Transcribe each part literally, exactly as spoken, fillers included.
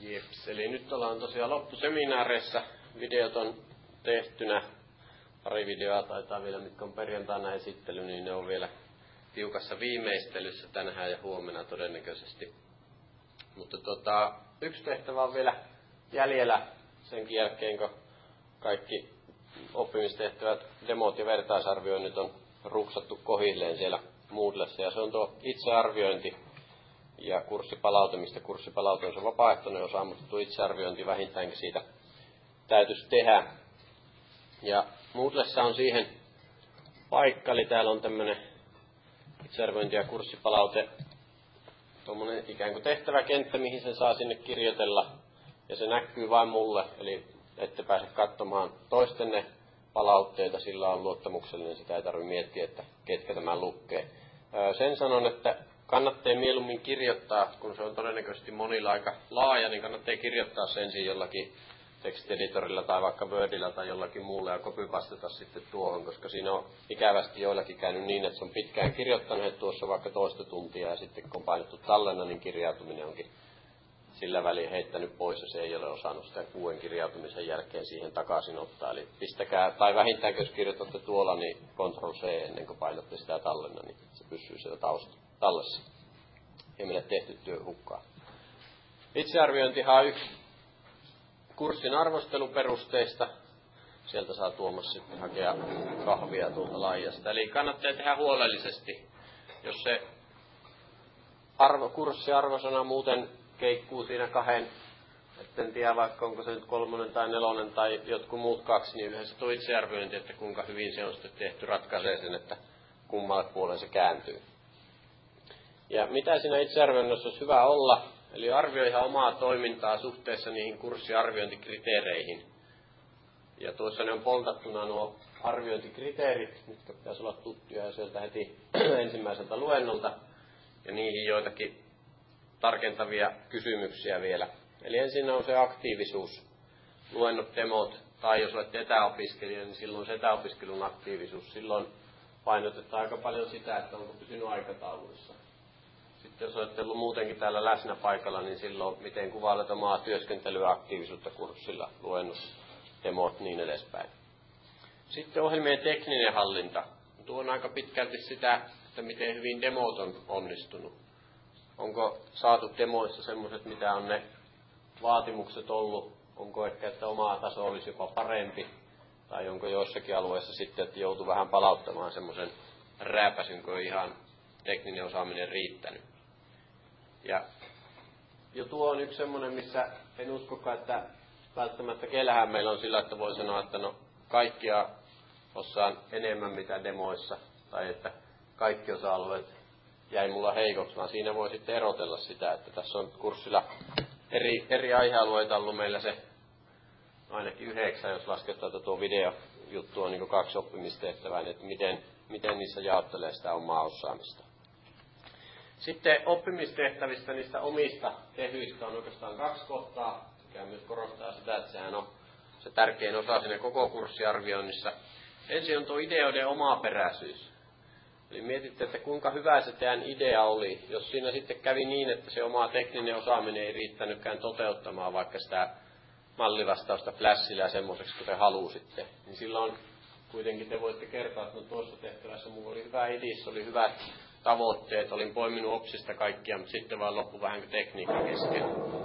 Jeps, eli nyt ollaan tosiaan loppuseminaareissa. Videot on tehtynä. Pari videoa taitaa vielä, mitkä on perjantaina esittely, niin ne on vielä tiukassa viimeistelyssä tänään ja huomenna todennäköisesti. Mutta tota, yksi tehtävä on vielä jäljellä senkin jälkeen, kun kaikki oppimistehtävät, demot ja vertaisarvioinnit on ruksattu kohilleen siellä Moodlessa. Ja se on tuo itsearviointi ja kurssipalaute, mistä kurssipalaute on se vapaaehtoinen osa, mutta tuo itsearviointi vähintäänkin siitä täytyisi tehdä. Ja Moodlessa on siihen paikka, eli täällä on tämmöinen itsearviointi ja kurssipalaute, tuommoinen ikään kuin tehtäväkenttä, mihin sen saa sinne kirjoitella. Ja se näkyy vain mulle, eli ette pääse katsomaan toistenne palautteita, sillä on luottamuksellinen, sitä ei tarvitse miettiä, että ketkä tämän lukee. Sen sanon, että kannattaa mieluummin kirjoittaa, kun se on todennäköisesti monilla aika laaja, niin kannattaa kirjoittaa sen ensin jollakin tekstieditorilla tai vaikka Wordillä tai jollakin muulla ja copypastata sitten tuohon, koska siinä on ikävästi joillakin käynyt niin, että se on pitkään kirjoittanut tuossa vaikka toista tuntia ja sitten kun on painettu tallenna, niin kirjautuminen onkin sillä väliin heittänyt pois ja se ei ole osannut sitä kuuden kirjautumisen jälkeen siihen takaisin ottaa. Eli pistäkää, tai vähintään jos kirjoitatte tuolla, niin control C ennen kuin painatte sitä tallenna, niin se pysyy siellä tausta, tallessa. Ei meille tehty työ hukkaa. Itsearviointihan on yksi kurssin arvosteluperusteista. Sieltä saa Tuomas sitten hakea kahvia tuolta laajasta. Eli kannattaa tehdä huolellisesti. Jos se arvo, kurssiarvosana muuten keikkuu siinä kahden, etten tiedä vaikka onko se nyt kolmonen tai nelonen tai jotkut muut kaksi, niin yhdessä tuo itsearviointi, että kuinka hyvin se on sitten tehty, ratkaisee sen, että kummalle puolelle se kääntyy. Ja mitä siinä itsearvioinnissa olisi hyvä olla, eli arvioi ihan omaa toimintaa suhteessa niihin kurssiarviointikriteereihin. Ja tuossa ne on poltattuna nuo arviointikriteerit, mitkä pitäisi olla tuttuja ja sieltä heti ensimmäiseltä luennolta, ja niihin joitakin tarkentavia kysymyksiä vielä. Eli ensin on se aktiivisuus, luennot, demot, tai jos olette etäopiskelija, niin silloin se etäopiskelun aktiivisuus. Silloin painotetaan aika paljon sitä, että onko pysynyt aikatauluissa. Sitten jos olette ollut muutenkin täällä läsnä paikalla, niin silloin miten kuvailet omaa työskentelyä, aktiivisuutta kurssilla, luennot, demot, niin edespäin. Sitten ohjelmien tekninen hallinta. Tuo on aika pitkälti sitä, että miten hyvin demot on onnistunut. Onko saatu demoissa semmoiset, mitä on ne vaatimukset ollut? Onko ehkä, että oma taso olisi jopa parempi? Tai onko joissakin alueissa sitten, että joutuu vähän palauttamaan semmoisen rääpäsyn, kun ihan tekninen osaaminen riittänyt. Ja jo tuo on yksi semmoinen, missä en uskokaan, että välttämättä kellähän meillä on sillä, että voi sanoa, että no kaikkia osaan enemmän mitä demoissa. Tai että kaikki osa-alueet jäi mulla heikoksi, vaan siinä voi sitten erotella sitä, että tässä on kurssilla eri, eri aihealueita ollut meillä se ainakin yhdeksän, jos lasketaan, että tuo videojuttu on niin kaksi oppimistehtävää, että miten, miten niissä jaottelee sitä omaa osaamista. Sitten oppimistehtävistä, niistä omista tehyistä on oikeastaan kaksi kohtaa, mikä myös korostaa sitä, että sehän on se tärkein osa siinä koko kurssiarvioinnissa. Ensin on tuo ideoiden omaperäisyys. Eli mietitte, että kuinka hyvä se teidän idea oli. Jos siinä sitten kävi niin, että se oma tekninen osaaminen ei riittänytkään toteuttamaan vaikka sitä mallivastausta Flashilla ja semmoiseksi, kun te halusitte, niin silloin kuitenkin te voitte kertoa, että no tuossa tehtävässä minulla oli hyvä idea, oli hyvät tavoitteet, olin poiminut opsista kaikkia, mutta sitten vaan loppu vähän kuin tekniikka kesken.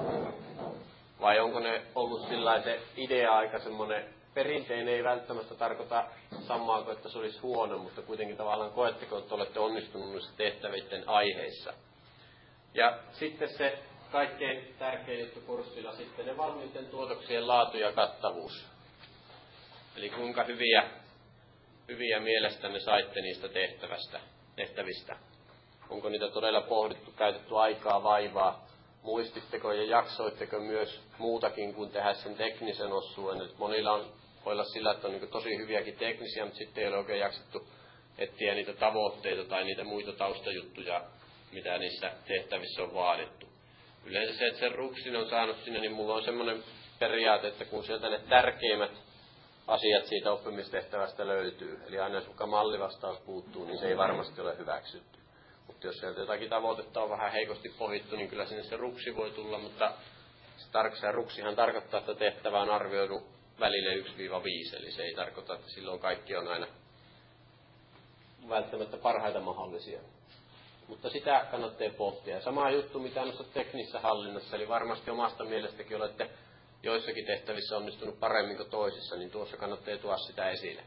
Vai onko ne ollut sillä se idea aika semmoinen perinteinen, ei välttämättä tarkoita samaa kuin, että se olisi huono, mutta kuitenkin tavallaan koetteko, että olette onnistunut noissa tehtävien aiheissa. Ja sitten se kaikkein tärkein juttu kurssilla sitten ne valmiiden tuotoksien laatu ja kattavuus. Eli kuinka hyviä, hyviä mielestänne saitte niistä tehtävästä, tehtävistä. Onko niitä todella pohdittu, käytetty aikaa, vaivaa, muistitteko ja jaksoitteko myös muutakin kuin tehdä sen teknisen osuuden. Nyt monilla on, voi olla sillä, että on niin tosi hyviäkin teknisiä, mutta sitten ei ole oikein jaksettu etsiä niitä tavoitteita tai niitä muita taustajuttuja, mitä niissä tehtävissä on vaadittu. Yleensä se, että sen ruksin on saanut sinne, niin mulla on semmoinen periaate, että kun sieltä ne tärkeimmät asiat siitä oppimistehtävästä löytyy, eli aina jos vaikka mallivastaus puuttuu, niin se ei varmasti ole hyväksytty. Mutta jos sieltä jotakin tavoitetta on vähän heikosti pohjittu, niin kyllä sinne se ruksi voi tulla, mutta Se, tar- se ruksihan tarkoittaa, että tehtävä on arvioinut välille yksi viisi, eli se ei tarkoita, että silloin kaikki on aina välttämättä parhaita mahdollisia. Mutta sitä kannattaa pohtia. Ja sama juttu, mitä noissa teknisessä hallinnassa, eli varmasti omasta mielestäkin olette joissakin tehtävissä onnistunut paremmin kuin toisissa, niin tuossa kannattaa tuoda sitä esille.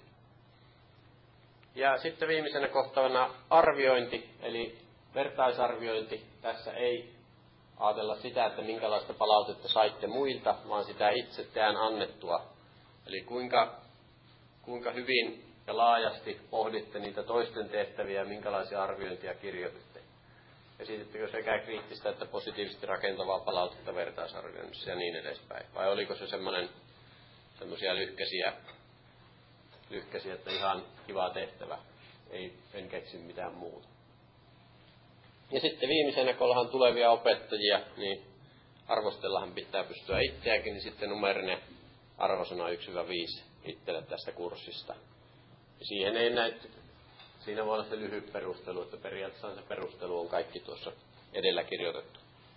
Ja sitten viimeisenä kohtana arviointi, eli vertaisarviointi. Tässä ei ajatella sitä, että minkälaista palautetta saitte muilta, vaan sitä itse teidän annettua. Eli kuinka, kuinka hyvin ja laajasti pohditte niitä toisten tehtäviä ja minkälaisia arviointia kirjoititte. Esitittekö sekä kriittistä että positiivisesti rakentavaa palautetta vertaisarvioinnissa ja niin edespäin? Vai oliko se semmoinen, semmoisia lyhkäisiä, lyhkäisiä, että ihan kiva tehtävä, ei, en keksi mitään muuta. Ja sitten viimeisenä, kun ollaan tulevia opettajia, niin arvostellahan pitää pystyä itseäkin, niin sitten numerinen arvosana yksi viisi itselle tästä kurssista. Ja siihen ei näitä, siinä voi olla se lyhyt perustelu, että periaatteessa se perustelu on kaikki tuossa edellä kirjoitettu.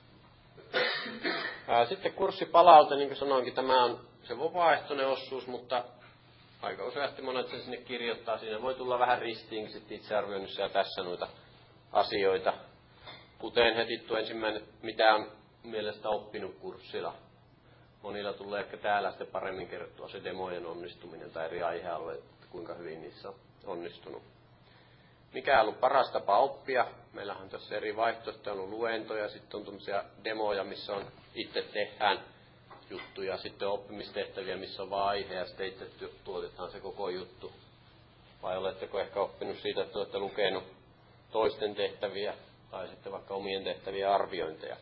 Ää, sitten kurssipalaute, niin kuin sanoinkin, tämä on se vapaaehtoinen osuus, mutta aika useasti monet sen sinne kirjoittaa. Siinä voi tulla vähän ristiin sitten itsearvioinnissa ja tässä noita asioita. Kuten heti tuo ensimmäinen, mitä on mielestä oppinut kurssilla. Monilla tulee ehkä täällä sitten paremmin kerrottua se demojen onnistuminen tai eri aihealueet, kuinka hyvin niissä on onnistunut. Mikä on ollut paras tapa oppia? Meillähän on tässä eri vaihtoehtoja, on ollut luentoja, sitten on tuommoisia demoja, missä on itse tehdään juttuja, sitten on oppimistehtäviä, missä on vain aihe ja sitten itse tuotetaan se koko juttu. Vai oletteko ehkä oppinut siitä, että olette lukenut toisten tehtäviä tai sitten vaikka omien tehtävien arviointeja.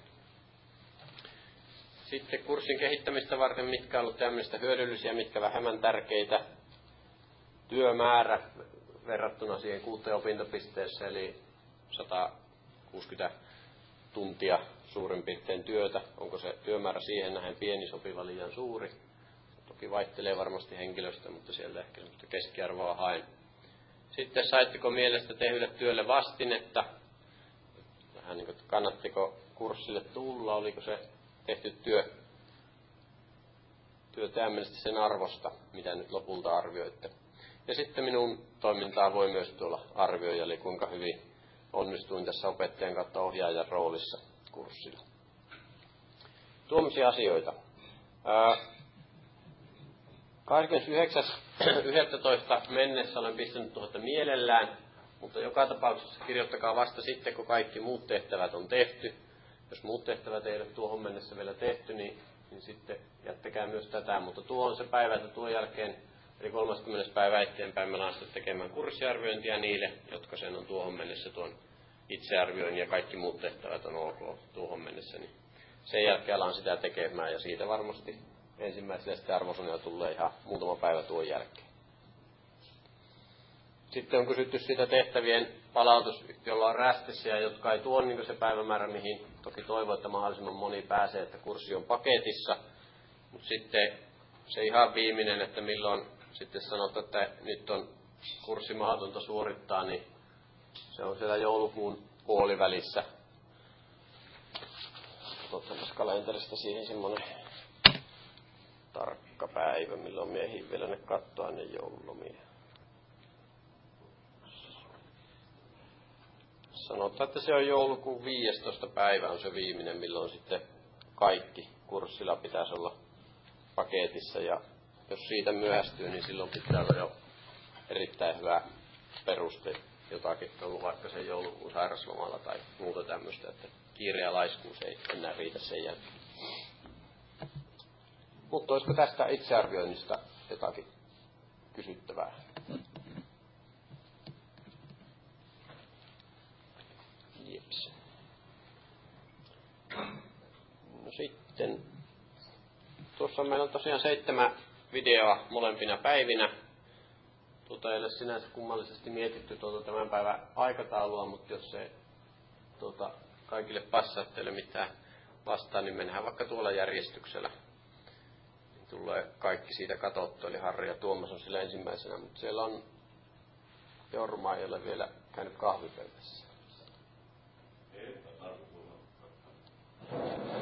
Sitten kurssin kehittämistä varten, mitkä on ollut tämmöistä hyödyllisiä, mitkä vähemmän tärkeitä. Työmäärä verrattuna siihen kuuteen opintopisteessä, eli sata kuusikymmentä tuntia suurin piirtein työtä. Onko se työmäärä siihen nähden pieni, sopiva, liian suuri? Toki vaihtelee varmasti henkilöstä, mutta sieltä ehkä semmoista keskiarvoa haen. Sitten saitteko mielestä tehdylle työlle vastinetta? Vähän niin kuin, kannattiko kurssille tulla? Oliko se tehty työ, työ tämmöisesti sen arvosta, mitä nyt lopulta arvioitte? Ja sitten minun toimintaa voi myös tuolla arvioida, eli kuinka hyvin onnistuin tässä opettajan kautta ohjaajan roolissa kurssilla. Tuommoisia asioita. kahdeskymmenesyhdeksäs yhdestoista mennessä olen pistänyt tuota mielellään, mutta joka tapauksessa kirjoittakaa vasta sitten, kun kaikki muut tehtävät on tehty. Jos muut tehtävät ei ole tuohon mennessä vielä tehty, niin, niin sitten jättäkää myös tätä. Mutta tuo on se päivä, että tuon jälkeen, eli kolmaskymmenes päivä eteenpäin, mä alan tekemään kurssiarviointia niille, jotka sen on tuohon mennessä tuon itsearvioin ja kaikki muut tehtävät on ok tuohon mennessä. Niin sen jälkeen alan sitä tekemään ja siitä varmasti ensimmäisellä sitten arvosanoja tulee ihan muutama päivä tuon jälkeen. Sitten on kysytty siitä tehtävien palautus, jolla on rästisiä, jotka ei tuo niin se päivämäärä, mihin toki toivon, että mahdollisimman moni pääsee, että kurssi on paketissa. Mutta sitten se ihan viimeinen, että milloin sitten sanotaan, että nyt on kurssi mahdotonta suorittaa, niin se on siellä joulukuun puolivälissä. Otetaan kalenterista siihen semmoinen tarkka päivä, milloin miehiin vielä ne katsoa ne joululomia. Sanotaan, että se on joulukuun viidestoista päivä on se viimeinen, milloin sitten kaikki kurssilla pitäisi olla paketissa. Ja jos siitä myöhästyy, niin silloin pitää olla jo erittäin hyvä peruste jotakin ollut vaikka sen joulukuun sairaslomalla tai muuta tämmöistä, että kiire ja laiskuus ei enää riitä sen jälkeen. Mutta olisiko tästä itsearvioinnista jotakin kysyttävää? Jeps. No sitten, tuossa meillä on tosiaan seitsemän videoa molempina päivinä. Tuota ei ole sinänsä kummallisesti mietitty tuota tämän päivän aikataulua, mutta jos se tuota, kaikille passaa teille mitään vastaan, niin mennään vaikka tuolla järjestyksellä. Niin tulee kaikki siitä katsottua, eli Harri ja Tuomas on sillä ensimmäisenä, mutta siellä on Jorma, ei ole vielä käynyt kahvipöydässä.